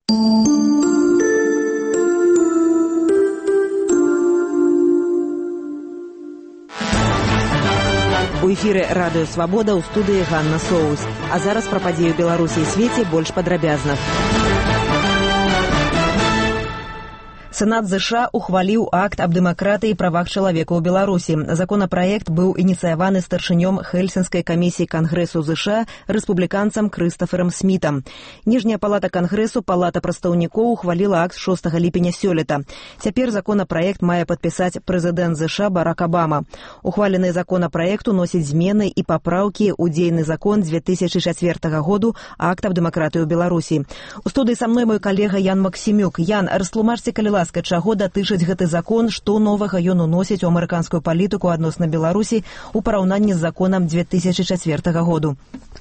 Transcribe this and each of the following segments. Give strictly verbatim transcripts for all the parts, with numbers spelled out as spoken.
У эфіры радыё «Свабода», ў студыі Ганна Соус. А зараз пра падзеі ў Беларусі і свеце больш падрабязна. Сенат ЗША ухваліў акт аб дэмакратыі і правах чалавека ў Беларусі. Законапраект быў ініцыяваны старшынём Хельсінскай камісіі Кангрэсу ЗША рэспубліканцам Крыстаферам Смітам. Ніжняя палата Кангрэсу, палата прадстаўнікоў, ухваліла акт шостага ліпеня сёлета. Цяпер законапраект мае падпісаць прэзідэнт ЗША Барак Абама. Ухвалены законапраект уносіць змены і папраўкі ў дзейны закон дзве тысячы чацвёртага году акт аб дэмакратыі ў Беларусі. У студыі са мной мой калега Ян Максімюк. Ян, растлумачце, калі ласка, чаго датычыць гэты закон, што новага ён уносіць у амерыканскую палітыку адносна Беларусі ў параўнанні з законам дзве тысячы чацвёртага году?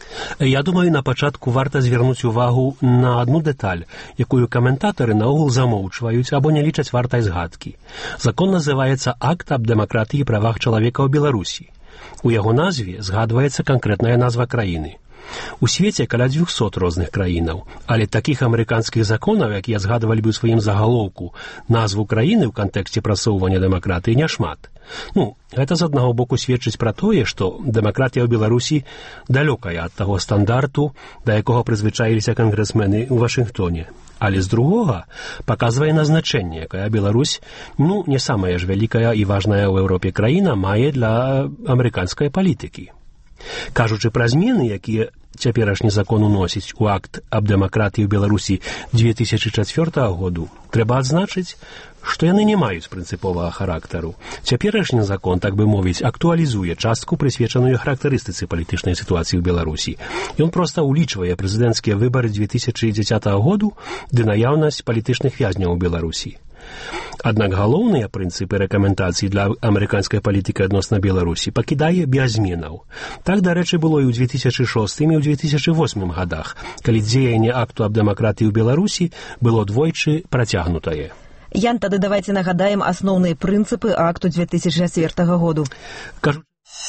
Я думаю, на пачатку варта звярнуць увагу на адну дэталь, якую каментатары наогул замоўчваюць або не лічаць вартай згадкі. Закон называецца «Акт аб дэмакратыі і правах чалавека ў Беларусі». У яго назве згадваецца канкрэтная назва краіны. У свеце каля дзвюхсот розных краінаў, але такіх амерыканскіх законаў, якія згадвалі бы ў сваім загалоўку назву краіны ў кантэксце прасоўвання дэмакратыі, няшмат. Ну, гэта з аднаго боку сведчыць пра тое, што дэмакратія ў Беларусі далёкая ад таго стандарту, да якога прызвычаіліся кангрэсмены ў Вашынгтоне. Але з другога паказвае на значэнне, якая Беларусь, ну, не самая ж вялікая і важная ў Еўропе краіна, мае для амерыканскай палітыкі. Кажучы пра змены, якія цяперашні закон уносіць у акт аб дэмакратыі ў Беларусі дзве тысячы чацвёртага году, трэба адзначыць, што яны не маюць прынцыповага характару. Цяперашні закон, так бы мовіць, актуалізуе частку, прысвечаную характарыстыцы палітычнай сітуацыі ў Беларусі. Ён проста ўлічвае прэзідэнцкія выбары дзве тысячы дзесятага году ды наяўнасць палітычных вязняў у Беларусі. Аднак галоўныя прынцыпы рэкамендацый для амерыканскай палітыкі адносна Беларусі пакідае без зменаў. Так, дарэчы, было і ў дзве тысячы шостым і ў дзве тысячы восьмым гадах, калі дзеянне акту аб дэмакратыі ў Беларусі было двойчы працягнутае. Ян, тады давайце нагадаем асноўныя прынцыпы акту дзве тысячы чацвёртага году. Кажу,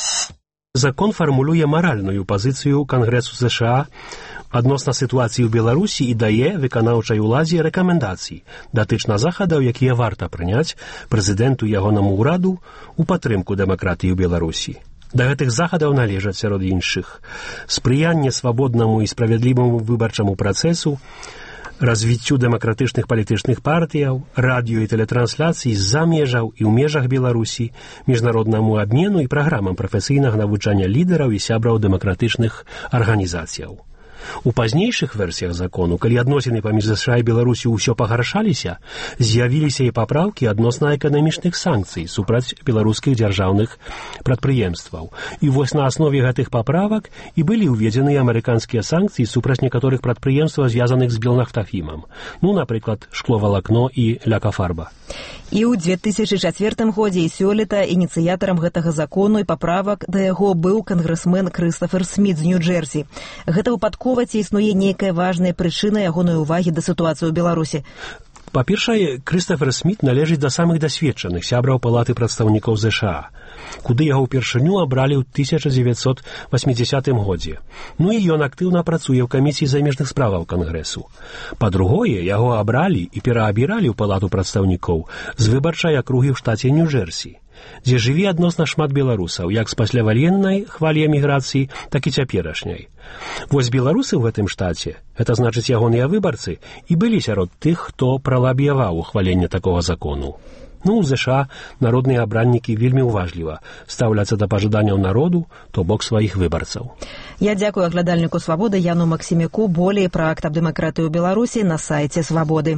закон фармулюе маральную пазіцыю Кангрэсу ЗША адносна сітуацыі ў Беларусі і дае выканаўчай уладзе рэкамендацыі датычна захадаў, якія варта прыняць прэзідэнту і ягонаму ўраду ў падтрымку дэмакратыі ў Беларусі. Да гэтых захадаў належаць, сярод іншых, спрыянне свабоднаму і справядліваму выбарчаму працэсу, развіццю дэмакратычных палітычных партыяў, радыё і тэлетрансляцый з-за межаў і ў межах Беларусі, міжнароднаму абмену і праграмам прафесійнага навучання лідараў і сябраў дэмакратычных арганізацыяў. У пазнейшых версіях закону, калі адносіны паміж ЗША і Беларусю ўсё пагаршаліся, з'явіліся і папраўкі адносна эканамічных санкцый супраць беларускіх дзяржаўных прадпрыемстваў. І вось на аснове гэтых паправак і былі ўведзены амерыканскія санкцыі супраць некаторых прадпрыемстваў, звязаных з Белнафтахімам. Ну, напрыклад, шкловалакно і лякафарба. І ў дзве тысячы чацвёртым годзе і сёлета ініцыятарам гэтага закону і паправак да яго быў кангрэсмен Крыстафер Сміт з Нью-Джерсі. Гэта выпадкова ці існуе нейкая важная прычына ягонай увагі да сітуацыі ў Беларусі? Па-першае, Крыстафер Сміт належыць да самых дасведчаных сябраў палаты прадстаўнікоў ЗША, куды яго ўпершыню абралі ў тысяча дзевяцьсот васьмідзесятым годзе. Ну і ён актыўна працуе ў камісіі замежных справаў Кангрэсу. Па-другое, яго абралі і пераабіралі ў палату прадстаўнікоў з выбарчай акругі ў штаце Нью-Джерсі, дзе жыве адносна шмат беларусаў, як з пасляваеннай хвалі эміграцыі, так і цяперашняй. Вось беларусы ў гэтым штаце, гэта значыць ягоныя выбарцы, і былі сярод тых, хто пралабіяваў ухваленне такога закону. Ну, у ЗША народныя абраннікі вельмі уважліва стаўляцца да пажаданняў народу, то бок сваіх выбарцаў. Я дзякую аглядальніку «Свабоды» Яну Максімюку. Болей пра акт аб дэмакратыі ў Беларусі на сайце «Свабоды».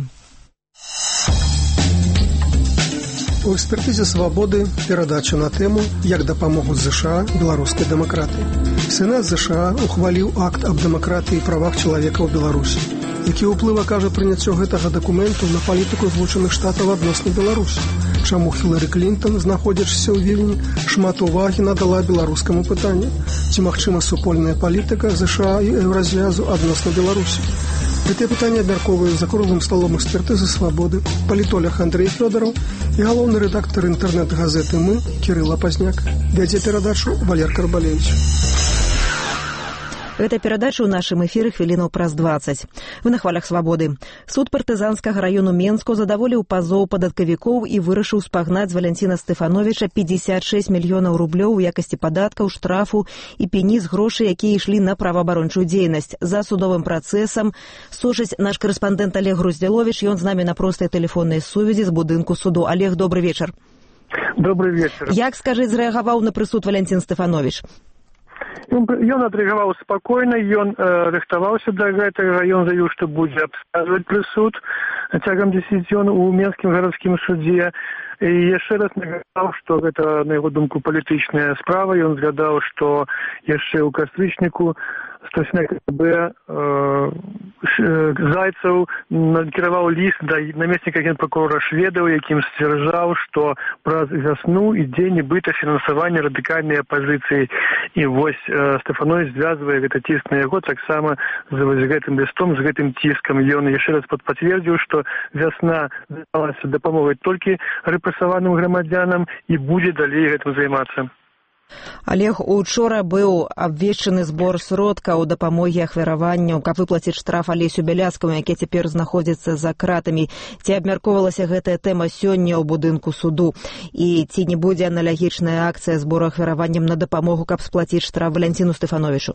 У экспертызе «Свабоды» перадача на тэму «Як дапамогуць ЗША беларускай дэмакратыі». Сенат ЗША ухваліў акт аб дэмакратыі і правах чалавека ў Беларусі, які ўплыў акажа прыняццё гэтага дакументу на палітыку Злучаных Штатаў адносна Беларусі. Чаму Хілары Клінтон, знаходзячыся ў Вільні, шмат увагі надала беларускаму пытанню? Ці магчыма супольная палітыка ЗША і Еўраззвязу адносна Беларусі? Гэтае пытанне абмяркоўваюць за круглым сталом экспертызы «Свабоды» палітолог Андрэй Фёдараў і галоўны рэдактар інтэрнэт-газеты «Мы» Кірыла Пазняк. Вядзе перадачу Валер Карбалевіч. Гэта перадача ў нашым эфіры хвілінаў праз дваццаць. Вы на хвалях свабоды. Суд партызанскага раёну Менску задаволіў пазоў падаткавікоў і вырашыў спагнаць з Валянціна Стэфановіча пятьдесят шесть мільёнаў рублёў у якасці падаткаў, штрафу і пені з грошай, якія ішлі на праваабарончую дзейнасць. За судовым працэсам сочыць наш корэспандэнт Олег Груздзіловіч, ён з намі на простай тэлефоннай сувязі з будынку суду. Олег, добрый вечар. Добрый вечар. Як, скажыць, зрэагаваў на прысуд Валянцін Стэфановіч? Ён адрэагаваў спакойна, ён э, рыхтаваўся да гэтага, ён заявіў, што будзе абскарджваць прысуд цягам дзесяці дзён у Менскім гарадскім судзе. І яшчэ раз нагадаў, што гэта, на яго думку, палітычная справа. Ён згадаў, што яшчэ ў кастрычніку старшыня ка гэ бэ э, Зайцаў накіраваў ліст да намесніка генпракурора Шведаў, якім сцвярджаў, што праз вясну ідзе нібыта фінансаванне радыкальнай апазіцыі. І вось э, Стэфановіч звязвае гэта ціск на яго таксама з вось гэтым лістом, з гэтым ціскам. Ён яшчэ раз пацвердзіў, што вясна займалася дапамогай толькі рэпрэсаваным грамадзянам і будзе далей гэтым займацца. Олег, учора быў абвешчаны збор сродкаў дапамогі ахвяраванню, каб выплаціць штраф Алесю Бяляцкаму, які цяпер знаходзіцца за кратамі. Ці абмяркоўвалася гэтая тэма сёння ў будынку суду? І ці не будзе аналагічная акцыя збору ахвяраваннем на дапамогу, каб сплаціць штраф Валянціну Стэфановічу?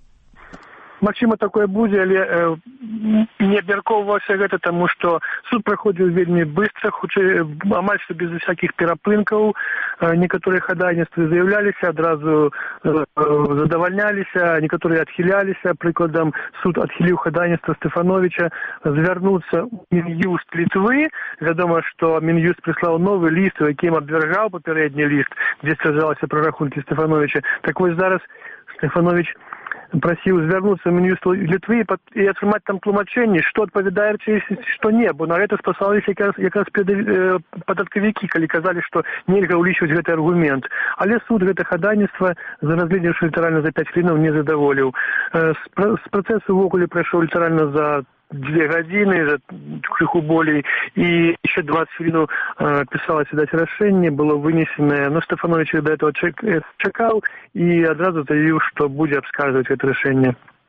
Магчыма, такое будзе, але э, не абмяркоўвалася гэта, таму што суд праходзіў вельмі быстра, хутчэй амаль што без всякіх перапынкаў. Э, некаторыя хадайніцтвы заяўляліся, адразу э, задавальняліся, некаторыя адхіляліся. Прыкладам, суд адхіліў хадайніцтва Стэфановіча звярнуцца ў Мін'юст Літвы. Вядома, што Мін'юст прыслаў новы ліст, у якім абвяргаў папярэдні ліст, дзе сцвярджалася пра рахункі Стэфановіча. Так вось зараз Стэфановіч прасіў звярнуцца ў Мін'юст Літвы і атрымаць там тлумачэнне, што адпавядае рэчаіснасці, што не, бо на гэта спасаліся якраз, якраз э, падаткавікі, калі казалі, што нельга ўлічваць гэты аргумент. Але суд гэта хадайніцтва, разгледзеўшы літаральна за пяць хвілінаў, не задаволіў. Э, з працэсу ўвогуле прайшоў літаральна за две гадзіны, за крыху болей, і яшчэ дваццаць хвілінаў э, пісалася даць рашэнне, было вынесенае. Но Стэфановіч да этого чак, чакаў і адразу заявіў, што будзе абскарджваць гэта рашэнне.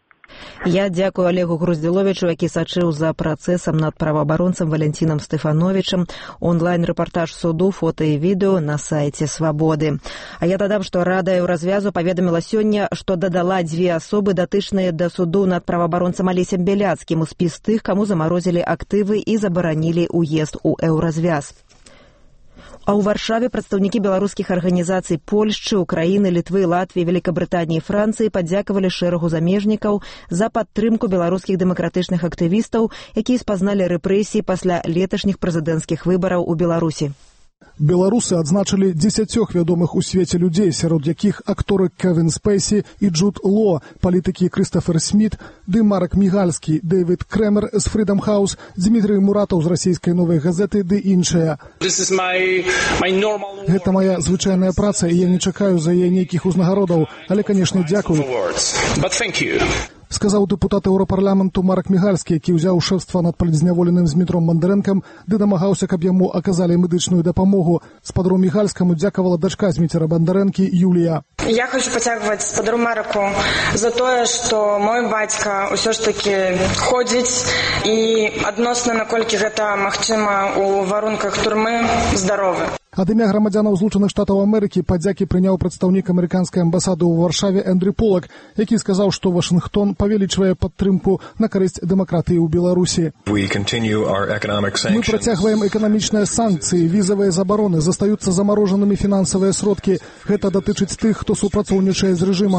Я дзякую Олегу Груздзіловічу, які сачыў за працэсам над праваабаронцам Валянцінам Стэфановічам. Онлайн-рэпартаж суду, фота і відэо на сайце Свабоды. А я дадам, што Рада Еўразвязу паведаміла сёння, што дадала дзве асобы, датычныя да суду над праваабаронцам Алесем Бяляцкім у спіс тых, каму замарозілі актывы і забаранілі ўезд у Еўразвяз. А ў Варшаве прадстаўнікі беларускіх арганізацый Польшчы, Украіны, Літвы, Латвіі, Великабрытаніі і Францыі падзякавалі шэрагу замежнікаў за падтрымку беларускіх дэмакратычных актывістаў, якія спазналі рэпрэсіі пасля леташніх прэзідэнцкіх выбараў у Беларусі. Беларусы адзначылі дзесяцёх вядомых у свеце людзей, сярод якіх акторы Кевін Спейсі і Джуд Ло, палітыкі Крыстафер Сміт, ды Марак Мігальскі, Дэвід Крэмер з Фридам Хаус, Дмітрый Муратаў з расійскай новай газеты ды іншыя. My, my normal... Гэта моя звычайная праца, і я не чакаю за яе нейкіх узнагародаў, але, канешне, дзякую. Сказаў дэпутат Еўрапарламенту Марак Мігальскі, які ўзяў шэфства над палітзняволеным Змітром Мандарэнкам, ды намагаўся, каб яму аказалі медычную дапамогу. Спадару Мігальскаму дзякавала дачка Змітера Мандарэнкі Юлія. Я хочу подцягваць спадару Мараку за тое, што мой бацька ўсё ж такі ходзіць і адносна, наколькі гэта магчыма у варунках турмы, здаровы. Ад імя грамадзянаў Злучаных Штатаў Амерыкі падзякі прыняў прадстаўнік амерыканскай амбасады ў Варшаве Эндрю Полак, які сказаў, што Вашынгтон павялічвае падтрымку на карысць дэмакратыі ў Беларусі. Мы працягваем эканамічныя санкцыі, візавыя забароны, застаюцца замарожанымі фінансавыя сродкі. Гэта датычыць тых, хто супрацоўнічае з рэжымам.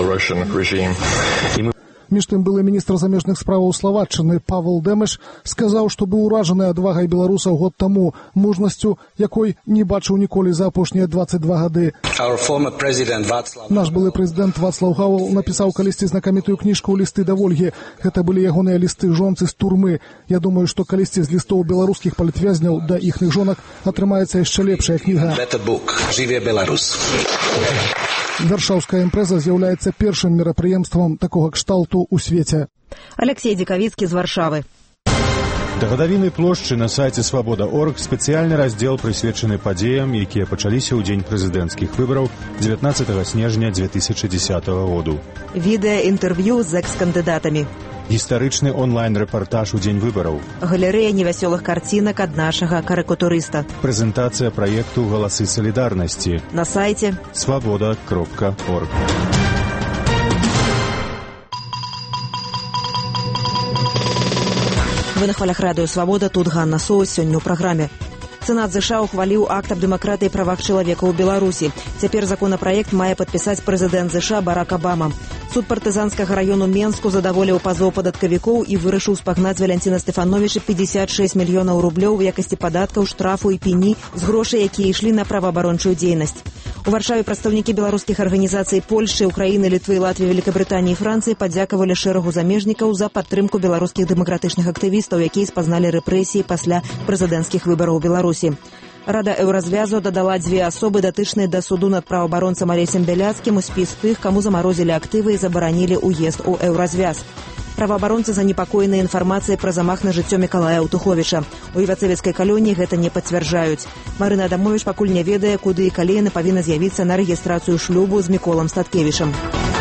Між тым, былы міністр замежных справаў Славаччыны Павел Дэмеш сказаў, што быў уражаны адвагай беларусаў год таму, мужнасцю, якой не бачыў ніколі за апошнія дваццаць два гады. Наш былы прэзідэнт Вацлаў Гавел напісаў калісьці знакамітую кніжку «Лісты да Вольгі». Гэта былі ягоныя лісты жонцы з турмы. Я думаю, што калісьці з лістоў беларускіх палітвязняў да іхных жонак атрымаецца яшчэ лепшая кніга. Варшаўская імпрэза з'яўляецца першым мерапрыемствам такога кшталту ў свеце. Алексей Дзекавіцкі з Варшавы. Да гадавіны плошчы на сайце свабода точка орг спецыяльны раздзел прысвечаны падзеям, якія пачаліся ў дзень прэзідэнцкіх выбараў дзевятнаццатага снежня дзве тысячы дзесятага году. Відэа-інтэрв'ю з экс-кандыдатамі. Гістарычны онлайн-рэпартаж у дзень выбараў. Галерэя невясёлых карцінак ад нашага карыкатурыста. Прэзентацыя праекту «Галасы салідарнасці» на сайце свабода кропка орг. Вы на хвалях радыё «Свабода», тут Ганна Соус, сёння ў праграме. Сенат ЗША ухваліў акт аб дэмакратыі і правах чалавека ў Беларусі. Цяпер законапраект мае падпісаць прэзідэнт ЗША Барак Абама. Суд партызанскага раёну Менску задаволіў пазоў падаткавікоў і вырашыў спагнаць з Валянціна Стэфановіча пятьдесят шесть мільёнаў рублёў у якасці падаткаў, штрафу і пені з грошай, якія ішлі на праваабарончую дзейнасць. У Варшаве прадстаўнікі беларускіх арганізацый Польшчы, Украіны, Літвы, Латвіі, Великабрытаніі і Францыі падзякавалі шэрагу замежнікаў за падтрымку беларускіх дэмакратычных актывістаў, якія спазналі рэпрэсіі пасля прэзідэнцкіх выбараў у Беларусі. Рада Еўразвязу дадала дзве асобы, датычныя да суду над праваабаронцам Алесем Бяляцкім, у спіс тых, каму замарозілі актывы і забаранілі ўезд у Еўразвяз. Праваабаронцы занепакоены інфармацыяй пра замах на жыццё Мікалая Аўтуховіча. У івацэвіцкай калоніі гэта не пацвярджаюць. Марына Адамовіч пакуль не ведае, куды і калі яна павінна з'явіцца на рэгістрацыю шлюбу з Міколам Статкевічам.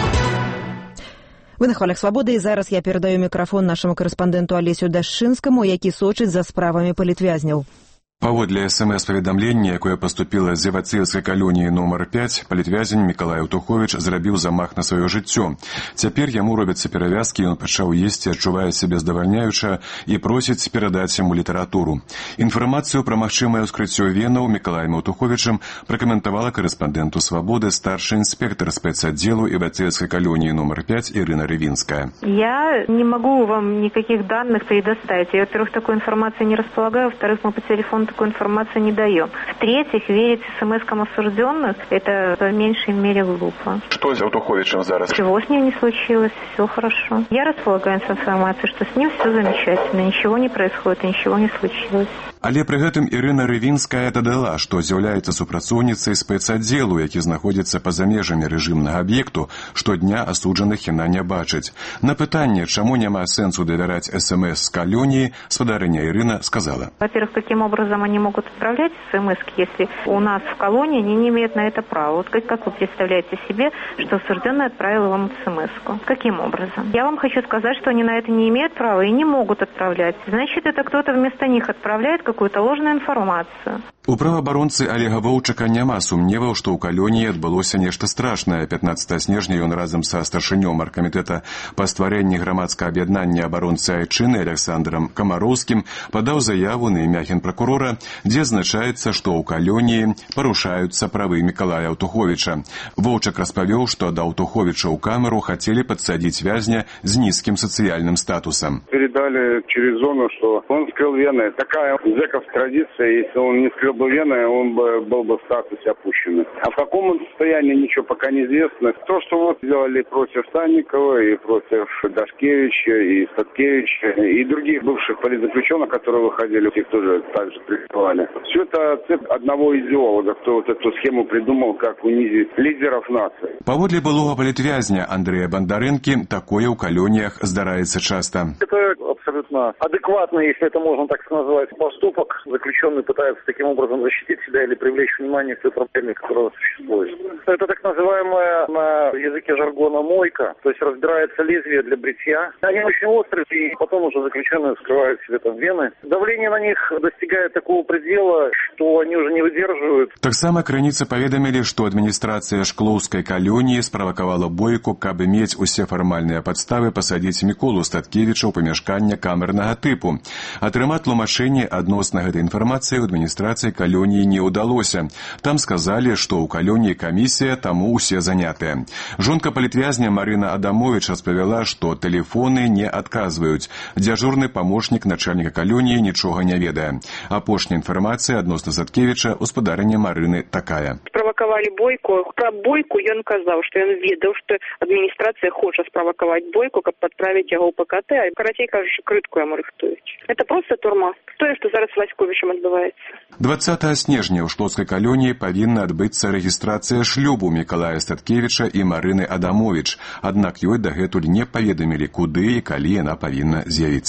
Вы на хвалях «Свабоды», і зараз я перадаю мікрафон нашаму карэспандэнту Алесю Дашчынскаму, які сочыць за справамі палітвязняў. Паводле эс-эм-эс-паведамлення, якое паступіла з Івацэўскай калоніі нумар пяць, палітвязень Мікалай Аўтуховіч зрабіў замах на сваё жыццё. Цяпер яму робяцца перавязкі, ён пачаў есці, адчувае сябе здавальняюча і просіць перадаць яму літаратуру. Інфармацыю пра магчымае ўскрыццё венаў Мікалаем Аўтуховічам пракаментавала карэспандэнту «Свабоды» старшы інспектор спецаддзелу Івацэўскай калоніі нумар пять Ирина Ревинская. Я не могу вам никаких данных предоставить. Я, во-первых, такой информации не располагаю, во-вторых, мы по телефону такую информацию не даем. В-третьих, верить смс-кам осужденных – это по меньшей мере глупо. Что с Аўтуховичем зараз? Чего с ним не случилось, все хорошо. Я располагаю информацией, что с ним все замечательно, ничего не происходит, ничего не случилось. Але пры гэтым Ірына Рывінская дадала, што з'яўляецца супрацоўніцай спецаддзелу, які знаходзіцца па-за межамі рэжымнага аб'екту, штодня асуджаных яна не бачыць. На пытанне, чаму няма сэнсу давяраць эс-эм-эс з калоніі, спадарыня Ірына сказала. Во-первых, каким образом они могут отправлять смс-ки, если у нас в колонии они не имеют на это права? Вот как, как вы представляете себе, что осужденный отправил вам смс-ку? Каким образом? Я вам хочу сказать, что они на это не имеют права и не могут отправлять. Значит, это кто-то вместо них отправляет какую-то ложную информацию. У праваабаронцы Олега Воўчака няма сумневаў, што ў калоніі адбылося нешта страшнае. пятнаццатага снежня ён разам са старшынём аргкамітэта па стварэнні грамадскага аб'яднання абаронцы айчыны Александром Камароўскім падаў заяву на імя генпракурора, дзе азначаецца, што ў калоніі парушаюцца правы Мікалая Аўтуховіча. Воўчак распавёў, што да Аўтуховіча ў камеру хацелі падсадзіць вязня з нізкім сацыяльным статусам. Передали через зону, что он скрыл вены. Такая зэковская традиция, если он не скрыл бы вены, он бы был бы в статусе опущенный. А в каком он состоянии, ничего пока неизвестно. То, что вот сделали против Санникова и против Дашкевича и Статкевича и других бывших политзаключенных, которые выходили, их тоже также прикрывали. Все это цепь одного идеолога, кто вот эту схему придумал, как унизить лидеров нации. Паводле былога палітвязня Андрея Бондаренки, такое ў калоніях здараецца часто. Это абсолютно адекватный, если это можно так назвать, поступок. Заключенный пытается таким образом защитить себя или привлечь внимание к той проблеме, которая существует. Это так называемая на языке жаргона мойка, то есть разбирается лезвие для бритья. Они очень острые, и потом уже заключенные вскрывают себе там вены. Давление на них достигает такого предела, что они уже не выдерживают. Таксама крыніцы паведамілі, што адміністрацыя Шклоўскай калоніі справакавала бойку, каб мець усе фармальныя падставы пасадзіць Міколу Статкевіча ў памяшканне камернага тыпу. Атрымаць тлумачэнне адносна гэтай інфармацыі ў адміністрацыі калоніі не ўдалося. Там сказалі, што ў калоніі камісія, таму ўсе занятыя. Жонка палітвязня Марына Адамовіч распавяла, што тэлефоны не адказваюць. Дзяжурны памочнік начальніка калоніі нічога не ведае. Апошняя інфармацыя адносна Статкевіча ў спадарэння Марыны такая. Справакавалі бойку. Пра бойку ён казаў, што ён ведаў, што адміністрацыя хоча справакаваць бойку, каб падправіць яго ў ПКТ, а карацей кажучы, крытку яму рыхтуюць. Это просто турма. Тое, што зараз з Васьковічам адбываецца. дваццатага снежня ў Шклоўскай калоніі павінна адбыцца рэгістрацыя шлюбу Мікалая Статкевіча і Марыны Адамовіч. Аднак ёй дагэтуль не паведамілі, куды і калі яна павінна з'явіцца.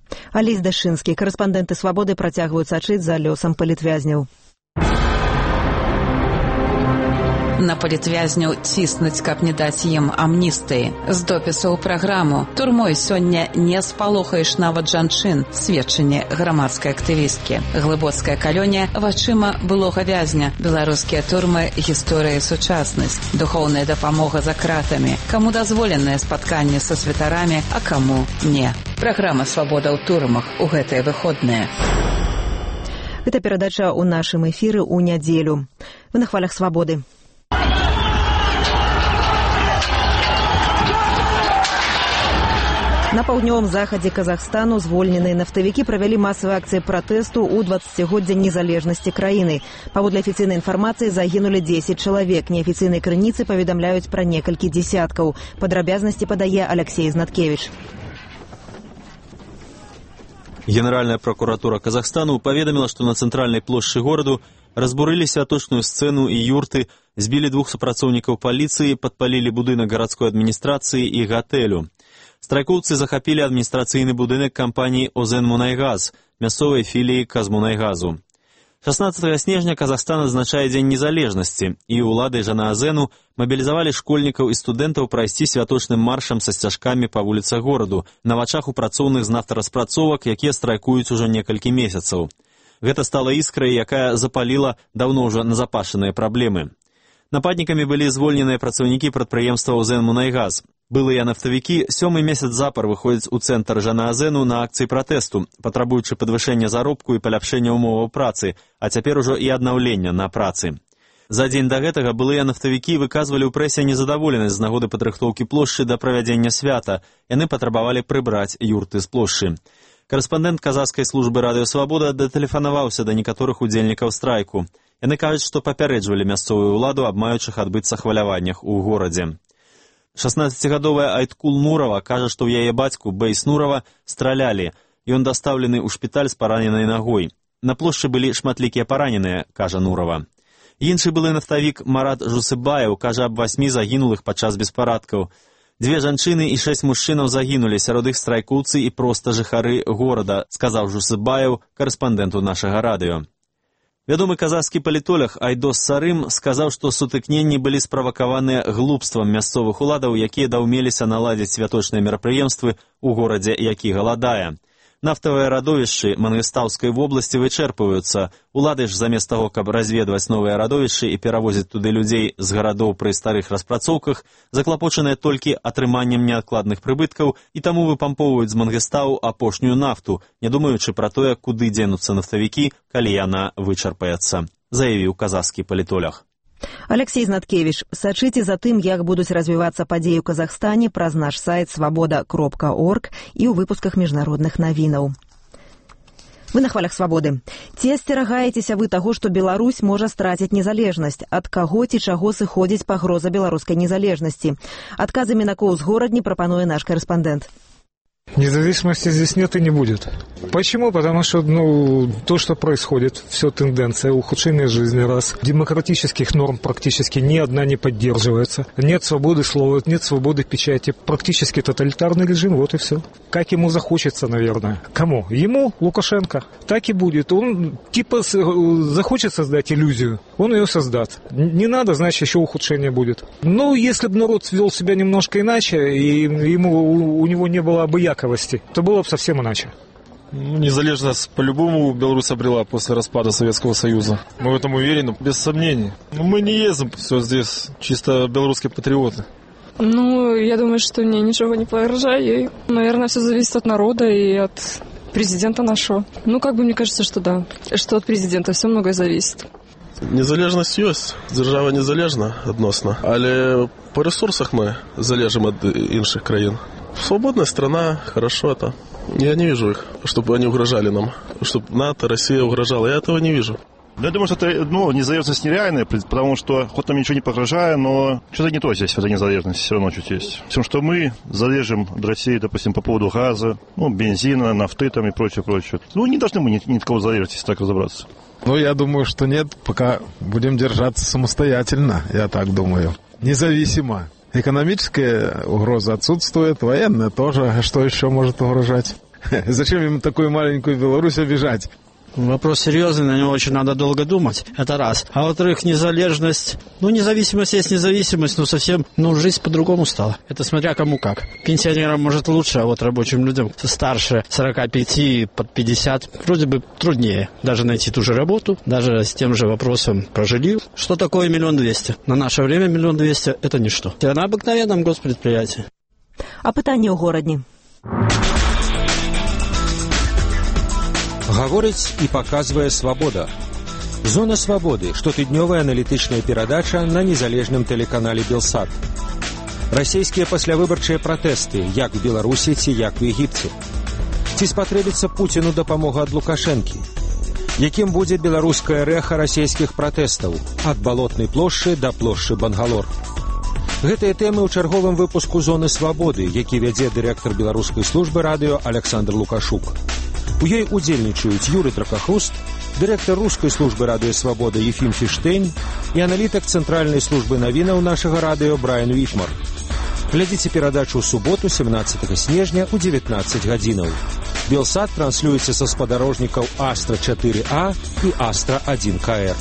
Алесь Дашынскі, карэспандэнты «Свабоды» працягваюць сачыць за лёсам палітвязняў. На палітвязняў ціснуць, каб не даць ім амністыі. З допісу ў праграму турмой сёння не спалохаеш нават жанчын, сведчанне грамадскай актывісткі. Глыбоцкая калонія вачыма былога вязня. Беларускія турмы, гісторыя і сучаснасць. Духоўная дапамога за кратамі. Каму дазволеныя спатканні са святарамі, а каму не. Праграма «Свабода ў турмах» у гэтыя выходныя. Гэта перадача ў нашым эфіры ў нядзелю. Вы на хвалях «Свабоды». На паўднёвым захадзе Казахстану звольненыя нафтавікі правялі масавыя акцыі пратэсту ў дваццацігоддзе незалежнасці краіны. Паводле афіцыйнай інфармацыі загінулі дзесяць чалавек. Неафіцыйныя крыніцы паведамляюць пра некалькі дзесяткаў. Падрабязнасці падае Алексей Знаткевич. Генеральная прокуратура Казахстану паведаміла, што на цэнтральнай плошчы гораду разбурылі святочную сцэну і юрты, збілі двух супрацоўнікаў паліцыі, падпалілі будынак гарадской адміністрацыі і гатэлю. Страйкоўцы захапілі адміністрацыйны будынак кампаніі «Озенмунайгаз», мясцовай філіі «Казмунайгазу». шаснаццатага снежня Казахстан адзначае Дзень незалежнасці, і ўлады Жанаазену мабілізавалі школьнікаў і студэнтаў прайсці святочным маршам са сцяжкамі па вуліцах гораду на вачах у працоўных з нафтараспрацовак, якія страйкуюць ужо некалькі месяцаў. Гэта стала іскрай, якая запаліла даўно ўжо назапашаныя праблемы. Нападнікамі былі звольненыя працаўнікі прадпрыемства «Озенмунайгаз». Былыя нафтавікі сёмы месяц запар выходзяць у цэнтр Жанаазену на акцыі пратэсту, патрабуючы падвышэння заробку і паляпшэння ўмоваў працы, а цяпер ужо і аднаўлення на працы. За дзень да гэтага былыя нафтавікі выказвалі ў прэсе незадаволенасць з нагоды падрыхтоўкі плошчы да правядзення свята. Яны патрабавалі прыбраць юрты з плошчы. Карэспандэнт казахскай службы «Радыё Свабода» датэлефанаваўся да некаторых удзельнікаў страйку. Яны кажуць, што папярэджвалі мясцовую ўладу аб маючых адбыцца хваляваннях у горадзе. шаснаццацігадовая Айткул Нурова кажа, што ў яе бацьку Бейс Нурова стралялі, і ён дастаўлены ў шпіталь з параненай нагой. На плошчы былі шматлікія параненыя, кажа Нурова. Іншы былы нафтавік Марат Жусыбаев кажа аб васьмі загінулых падчас беспарадкаў. Дзве жанчыны і шэсць мужчынаў загінулі, сярод іх страйкоўцы і проста жыхары горада, сказаў Жусыбаев карэспандэнту нашага радыё. Вядомы казахскі палітолог Айдос Сарым сказаў, што сутыкненні былі справакаваныя глупствам мясцовых уладаў, якія даўмеліся наладзіць святочныя мерапрыемствы ў горадзе, які галадае. Нафтавыя радовішчы Мангыстаўскай вобласці вычэрпваюцца. Улады ж замест таго, каб разведваць новыя радовішчы і перавозіць туды людзей з гарадоў пры старых распрацоўках, заклапочаныя толькі атрыманнем неадкладных прыбыткаў і таму выпампоўваюць з Мангыстау апошнюю нафту, не думаючы пра тое, куды дзенуцца нафтавікі, калі яна вычарпаецца, заявіў казахскі палітолог. Алексей Знаткевич, сачыце за тым, як будуць развівацца падзеі ў Казахстане праз наш сайт свабода кропка орг і ў выпусках міжнародных навінаў. Вы на хвалях «Свабоды». Ці асцерагаецеся вы таго, што Беларусь можа страціць незалежнасць? Ад каго ці чаго сыходзіць пагроза беларускай незалежнасці? Адказы мінакоў з горадні прапануе наш карэспандэнт. Независимости здесь нет и не будет. Почему? Потому что, ну, то, что происходит, все тенденция ухудшения жизни, раз. Демократических норм практически ни одна не поддерживается. Нет свободы слова, нет свободы печати. Практически тоталитарный режим, вот и все. Как ему захочется, наверное. Кому? Ему, Лукашенко. Так и будет. Он, типа, захочет создать иллюзию, он ее создаст. Не надо, значит, еще ухудшение будет. Ну, если бы народ вел себя немножко иначе, и ему, у него не было обыяковости, то было бы совсем иначе. Незалежность по-любому Беларусь обрела после распада Советского Союза. Мы в этом уверены, без сомнений. Но мы не ездим все здесь, чисто белорусские патриоты. Ну, я думаю, что мне ничего не поражает. Наверное, все зависит от народа и от президента нашего. Ну, как бы мне кажется, что да, что от президента все многое зависит. Незалежність є, держава незалежна відносно, але по ресурсах ми залежимо від інших країн. Свободная страна, хорошо это. Я не вижу их, чтобы они угрожали нам, чтобы НАТО, Россия угрожала. Я этого не вижу. Я думаю, что это, ну, незалежность нереальная, потому что хоть нам ничего не погрожает, но что-то не то здесь, в этой незалежности все равно чуть есть. Всем, что мы залежим от России, допустим, по поводу газа, ну, бензина, нафты там и прочее, прочее. Ну, не должны мы ни, ни от кого залежать, если так разобраться. Ну, я думаю, что нет, пока будем держаться самостоятельно, я так думаю. Независимо. Экономическая угроза отсутствует, военная тоже, что еще может угрожать? Зачем им такую маленькую Беларусь обижать? Вопрос серьезный, на него очень надо долго думать, это раз. А во-вторых, незалежность, ну, независимость есть независимость, но совсем, ну, жизнь по-другому стала. Это смотря кому как. Пенсионерам, может, лучше, а вот рабочим людям старше сорока пяти, под пятьдесят, вроде бы труднее даже найти ту же работу, даже с тем же вопросом про жилье. Что такое миллион двести? На наше время миллион двести – это ничто. Это на обыкновенном госпредприятии. А пытанне ў горадні. Гаворыць і паказвае свабода. Зона свабоды, штотыднёвая аналітычная перадача на незалежным тэлеканале Белсат. Расійскія паслявыбарчыя пратэсты, як в Беларусі ці як у Егіпце. Ці спатрэбіцца Пуціну дапамога ад Лукашэнкі? Якім будзе беларускае рэха расійскіх пратэстаў ад балотнай плошчы да плошчы Бангалор? Гэтыя тэмы ў чарговым выпуску «Зоны свабоды», які вядзе дырэктар беларускай службы радыё Александр Лукашук. У ёй удзельнічаюць Юрый Дракахруст, дырэктар рускай службы радыё «Свабода» Ефім Фіштейн і аналітык цэнтральнай службы навінаў нашага радыё Брайан Вітмар. Глядзіце перадачу ў суботу, семнаццатага снежня у дзевятнаццаць гадзінаў. Белсат транслюецца са спадарожнікаў Астра чатыры А і Астра адзін К Р.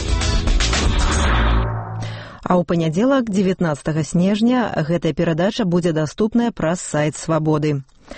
А ў панядзелак, дзевятнаццатага снежня, гэтая перадача будзе даступная праз сайт «Свабоды».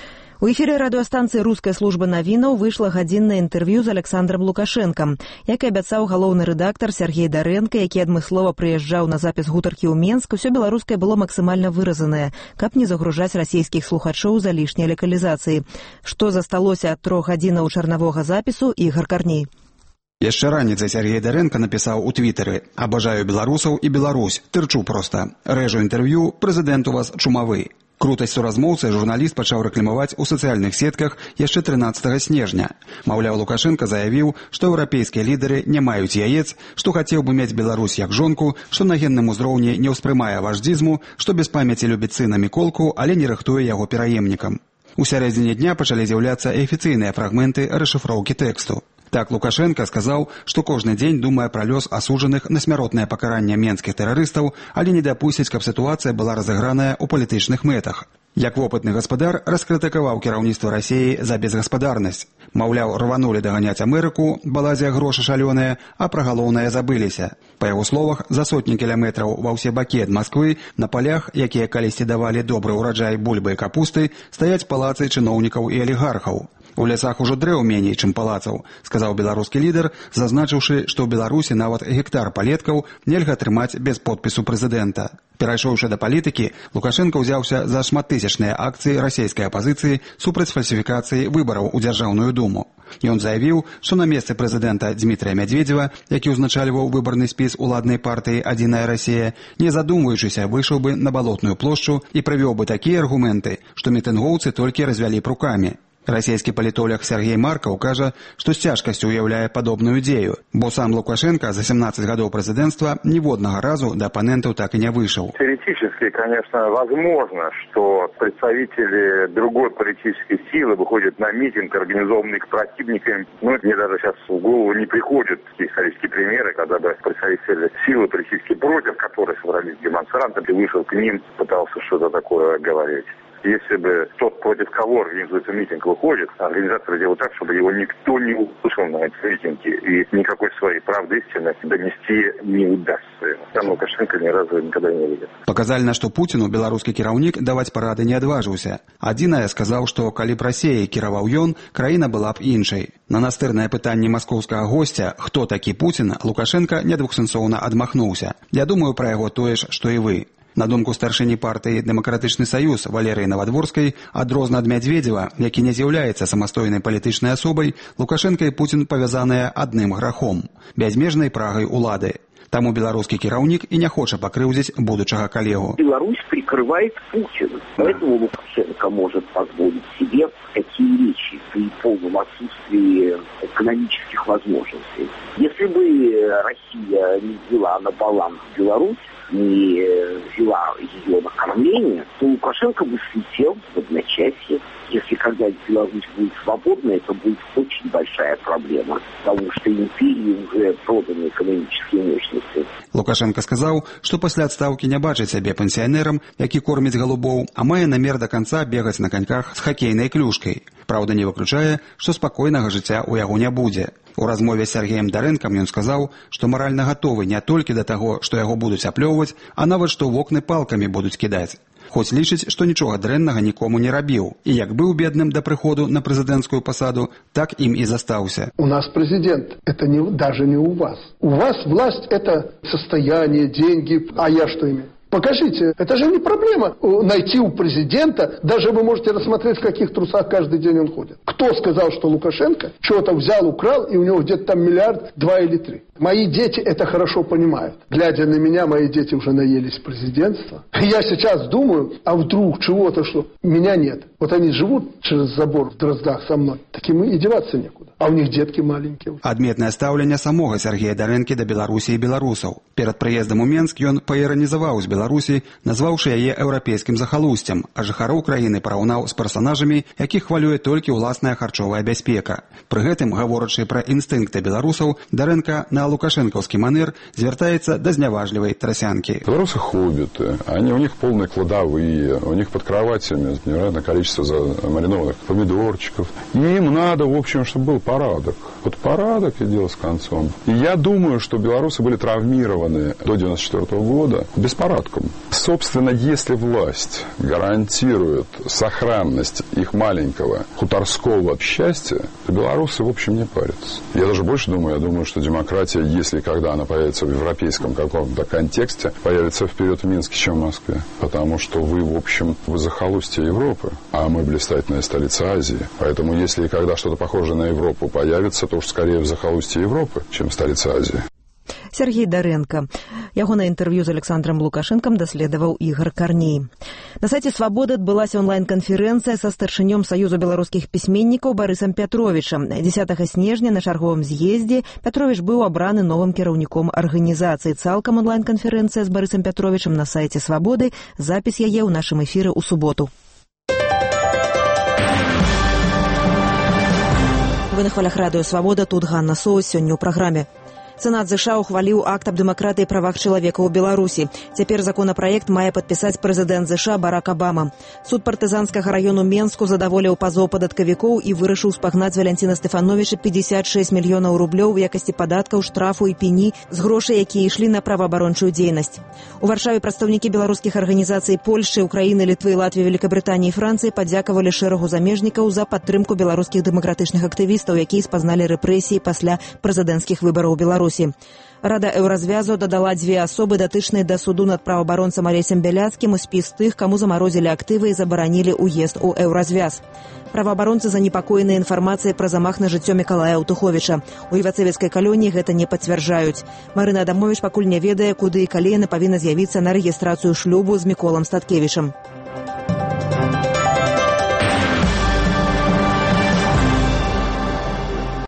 У эфіры радыёстанцыі рускай службы навінаў выйшла гадзіннае інтэрв'ю з Александром Лукашэнкам, як і абяцаў галоўны рэдактар Сергей Дарэнка, які адмыслова прыязджаў на запіс гутаркі ў Менск, усё беларускае было максімальна выразанае, каб не загружаць расійскіх слухачоў за лішняй лакалізацыі. Што засталося ад трох гадзінаў чарнавога запісу, Ігар Карней. Яшчэ раніцай Сергей Дарэнка напісаў у твітары: «Абажаю беларусаў і Беларусь, тырчу проста. Рэжу інтэрв'ю, прэзідэнт у вас чумавы». Крутасць суразмоўцы журналіст пачаў рэкламаваць у сацыяльных сетках яшчэ трынаццатага снежня. Маўляў, Лукашенко заявіў, што еўрапейскія лідары не маюць яец, што хацеў бы мець Беларусь як жонку, што на генным узроўні не ўспрымае важдзізму, што без памяці любіць сына Міколку, але не рыхтуе яго пераемнікам. У сярэдзіне дня пачалі з'яўляцца і афіцыйныя фрагменты рэшыфроўкі тэксту. Так Лукашенко сказаў, што кожны дзень думае пра лёс асуджаных на смяротнае пакаранне менскіх тэрарыстаў, але не дапусціць, каб сітуацыя была разыграная ў палітычных мэтах. Як вопытны гаспадар раскрытыкаваў кіраўніцтва Расіі за безгаспадарнасць. Маўляў, рванулі даганяць Амерыку, балазія грошы шалёныя, а пра галоўнае забыліся. Па яго словах, за сотні кіламетраў ва ўсе бакі ад Масквы на палях, якія калісьці давалі добры ўраджай бульбы і капусты, стаяць палацы чыноўнікаў і алігархаў. У лясах ужо дрэў меней, чым палацаў, сказаў беларускі лідар, зазначыўшы, што ў Беларусі нават гектар палеткаў нельга атрымаць без подпісу прэзідэнта. Перайшоўшы да палітыкі, Лукашенко ўзяўся за шматтысячныя акцыі расійскай апазіцыі супраць фальсіфікацыі выбараў у Дзяржаўную думу. Ён заявіў, што на месцы прэзідэнта Дмітрия Мядведзева, які ўзначальваў выбарны спіс уладнай партыі «Адзіная Расія», не задумваючыся, выйшаў бы на балотную плошчу і прывёў бы такія аргументы, што мітынгоўцы толькі развялі б рукамі. Расійскі палітолог Сергей Маркаў кажа, што з цяжкасцю уяўляе падобную дзею, бо сам Лукашенко за семнадцать гадоў прэзідэнцтва ніводнага разу да апанентаў так и не вышел. Теоретически, конечно, возможно, что представители другой политической силы выходят на митинг, организованный к противникам. Но мне даже сейчас в голову не приходят такие исторические примеры, когда бы представители силы политические против, которые собрались демонстранты, вышел к ним, пытался что-то такое говорить. Если бы тот, против кого организуется митинг, выходит, организаторы делают так, чтобы его никто не услышал на этом митинге, и никакой своей правды истины донести не удастся. Сам Лукашенко ни разу никогда не видел. Паказальна, што Пуціну беларускі кіраўнік даваць парады не адважыўся. Адзінае сказаў, што калі б Расіяй кіраваў ён, краіна была б іншай. На настырнае пытанне маскоўскага госця, хто такі Пуцін, Лукашенко недвухсэнсоўна адмахнуўся. Я думаю пра яго тое ж, што і вы. На думку старшыні партыі «Дэмакратычны саюз» Валерыі Навадворскай, адрозна ад Мядведзева, які не з'яўляецца самастойнай палітычнай асобай, Лукашенко і Пуцін павязаныя адным грахом – бязмежнай прагай улады. Таму беларускі кіраўнік і не хоча пакрыўдзіць будучага калегу. Беларусь прикрывает Путина. Поэтому Лукашенко может позволить себе такие вещи при полном отсутствии экономических возможностей. Если бы Россия не взяла на баланс Беларусь, не взяла ее на кормление, то Лукашенко бы слетел в одночасье. Если когда Беларусь будет свободна, это будет очень большая проблема, потому что империи уже проданы экономические мощности. Лукашенко сказаў, што пасля адстаўкі не бачыць сябе пенсіянерам, які корміць галубоў, а мае намер да канца бегаць на каньках з хакейнай клюшкай. Праўда, не выключае, што спакойнага жыцця ў яго не будзе. У размове з Сергеем Дарэнкам ён сказаў, што маральна гатовы не толькі да таго, што яго будуць аплёўваць, а нават што вокны палкамі будуць кідаць. Хоць лічыць, што нічога дрэннага нікому не рабіў. І як быў бедным да прыходу на прэзідэнцкую пасаду, так ім и застаўся. У нас президент, это не, даже не у вас. У вас власть это состояние, деньги, а я что имею? Покажите, это же не проблема найти у президента, даже вы можете рассмотреть, в каких трусах каждый день он ходит. Кто сказал, что Лукашенко что-то взял, украл, и у него где-то там миллиард, два или три? Мои дети это хорошо понимают. Глядя на меня, мои дети уже наелись президентства. Я сейчас думаю, а вдруг чего-то, что меня нет. Вот они живут через забор в Дроздах со мной, так им и деваться некуда. А у них детки маленькие. Адметнае стаўленне самога Сергея Дарэнкі да Беларусі і беларусаў. Перад прыездам у Менск ён паіранізаваў з Беларусі, назваўшы яе еўрапейскім захалусцем, а жыхароў краіны параўнаў з персанажамі, якіх хвалюе толькі ўласная харчовая бяспека. Пры гэтым, гаворачы пра інстынкты беларусаў, Дарэнка на лукашэнкаўскі манер звяртаецца да зняважлівай трасянкі. Белорусы хоббиты, они, у них полные кладовые, у них под кроватями невероятное количество замаринованных помидорчиков. И им надо, в общем, чтобы был порядок. Вот порядок и дело с концом. И я думаю, что белорусы были травмированы до девяносто четвёртого года беспорядком. Собственно, если власть гарантирует сохранность их маленького хуторского счастья, то белорусы, в общем, не парятся. Я даже больше думаю, я думаю, что демократия, если когда она появится в европейском каком-то контексте, появится вперед в Минске, чем в Москве. Потому что вы, в общем, вы захолустье Европы, а мы блистательная столица Азии. Поэтому если и когда что-то похожее на Европу появится, то уж скорее в захолустье Европы, чем в столице Азии. Сергей Дарэнка. Яго на інтэрв'ю з Александром Лукашэнкам даследаваў Ігор Карней. На сайце «Свабоды» адбылася онлайн-канферэнцыя са старшынём Саюзу беларускіх пісьменнікаў Барысам Пятровічам. дзесятага снежня на чарговым з'ездзе Пятровіч быў абраны новым кіраўніком арганізацыі. Цалкам онлайн-канферэнцыя з Барысам Пятровічам на сайце «Свабоды». Запіс яе ў нашым эфіры ў суботу. Вы на хвалях радыё «Свабода», тут Ганна Соус, сёння ў праграме. Сенат ЗША ухваліў акт аб дэмакратыі і правах чалавека ў Беларусі. Цяпер законапраект мае падпісаць прэзідэнт ЗША Барак Абама. Суд партызанскага раёну Менску задаволіў пазоў падаткавікоў і вырашыў спагнаць Валянціна Стэфановіча пятьдесят шесть мільёнаў рублёў у якасці падаткаў, штрафу і пені з грошай, якія ішлі на праваабарончую дзейнасць. У Варшаве прадстаўнікі беларускіх арганізацый Польшчы, Украіны, Літвы, Латвіі, Великабрытаніі і Францыі падзякавалі шэрагу замежнікаў за падтрымку беларускіх дэмакратычных актывістаў, якія спазналі рэпрэсіі пасля прэзідэнцкіх выбараў Беларусі. Рада Еўразвязу дадала дзве асобы, датычныя да суду над праваабаронцам Алесем Бяляцкім у спіс тых, каму замарозілі актывы і забаранілі ўезд у Еўразвяз. Праваабаронцы занепакоеныя інфармацыяй пра замах на жыццё Мікалая Аўтуховіча. У івацэвіцкай калоніі гэта не пацвярджаюць. Марына Адамовіч пакуль не ведае, куды і калі яна павінна з'явіцца на рэгістрацыю шлюбу з Міколам Статкевічам.